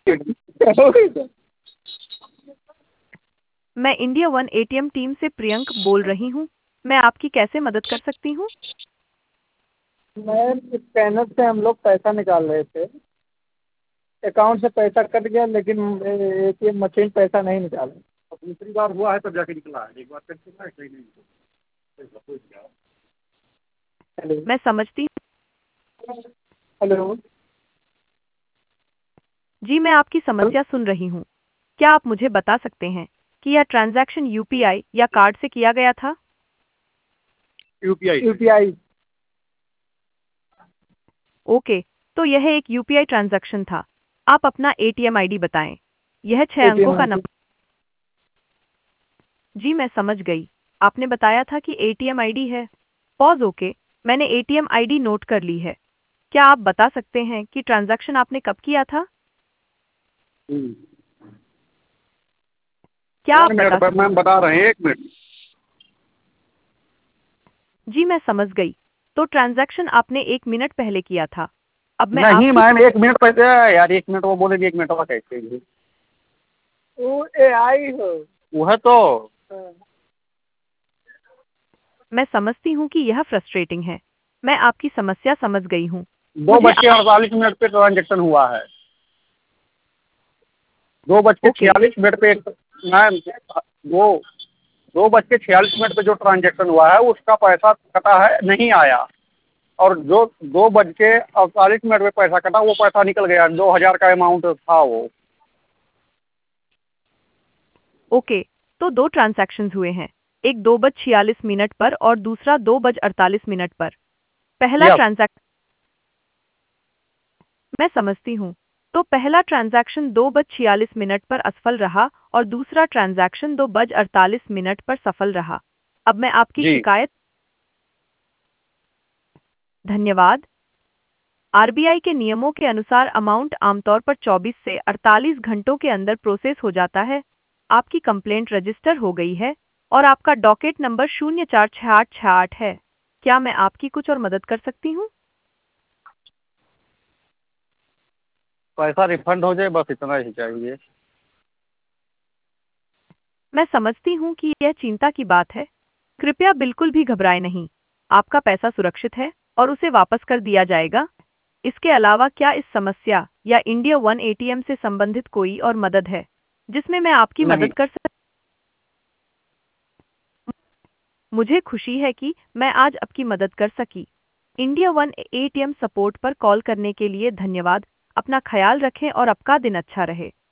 हो गई तो। मैं इंडिया वन एटीएम टीम से प्रियंक बोल रही हूँ। मैं आपकी कैसे मदद कर सकती हूँ? मैम स्कैनर से हम लोग पैसा निकाल रहे थे, अकाउंट से पैसा कट गया लेकिन एटीएम मशीन पैसा नहीं निकाला। अब दूसरी बार हुआ है तब जाके निकला है, एक बार कट चुका है कहीं नहीं। हेलो। मैं समझती हेलो। जी, मैं आपकी समस्या सुन रही हूँ। क्या आप मुझे बता सकते हैं कि यह ट्रांजैक्शन यूपीआई या कार्ड से किया गया था? UPI UPI. ओके, तो यह एक यूपीआई ट्रांजैक्शन था। आप अपना एटीएम आईडी बताएं। यह 6 अंकों एटीएम का नंबर। जी, मैं समझ गई। आपने बताया था कि एटीएम आईडी है। पॉज़ ओके, मैंने एटीएम आईडी नोट कर ली है। क्या आप बता सकते हैं कि ट्रांजैक्शन आपने कब किया था? क्या आप 1 मिनट बता पर मैम बता रहे हैं, 1 मिनट। जी, मैं समझ गई। तो ट्रांजैक्शन आपने 1 मिनट पहले किया था। अब मैं नहीं आपकी मैम 1 मिनट पैसे यार, 1 मिनट वो बोलेगी 1 मिनट और कैसे भी। वो एआई हो। वो है तो। मैं समझती हूँ कि यह फ्रस्ट्रेटिंग है। मैं आपकी समस्या समझ गई हूँ। दो मुझे बज के 48 मिनट पे ट्रांजेक्शन हुआ है। 2 बज के ओके, 46 मिनट पे मैम वो 2 बज के 46 मिनट पे जो ट्रांजेक्शन हुआ है उसका पैसा कटा है, नहीं आया। और जो 2 बज के 48 मिनट में पैसा कटा वो पैसा निकल गया, 2000 का अमाउंट था वो। ओके, तो 2 ट्रांज़ैक्शंस हुए हैं। एक 2 बज 46 मिनट पर और दूसरा 2 बज 48 मिनट पर। पहला यस। ट्रांज़ैक्शन मैं समझती हूँ। तो पहला ट्रांज़ैक्शन 2 बज 46 मिनट पर असफल रहा और दूसरा ट्रांज़ैक्शन 2 बज 48 मिनट पर सफल रहा। अब मैं आपकी जी। शिकायत धन्यवाद। आरबीआई के नियमों के अनुसार अमाउंट आमतौर पर 24 से 48 घंटों के अंदर प्रोसेस हो जाता है। आपकी कंप्लेंट रजिस्टर हो गई है और आपका डॉकेट नंबर 046868 है। क्या मैं आपकी कुछ और मदद कर सकती हूँ? पैसा रिफंड हो जाए बस इतना ही चाहिए। मैं समझती हूँ कि यह चिंता की बात है। कृपया बिल्कुल भी घबराएं नहीं। आपका पैसा सुरक्षित है और उसे वापस कर दिया जाएगा। इसके अलावा क्या इस समस्या या इंडिया वन एटीएम से संबंधित कोई और मदद है जिसमें मैं आपकी नहीं। मदद कर सकती? मुझे खुशी है कि मैं आज आपकी मदद कर सकी। इंडिया वन एटीएम सपोर्ट पर कॉल करने के लिए धन्यवाद। अपना ख्याल रखें और आपका दिन अच्छा रहे।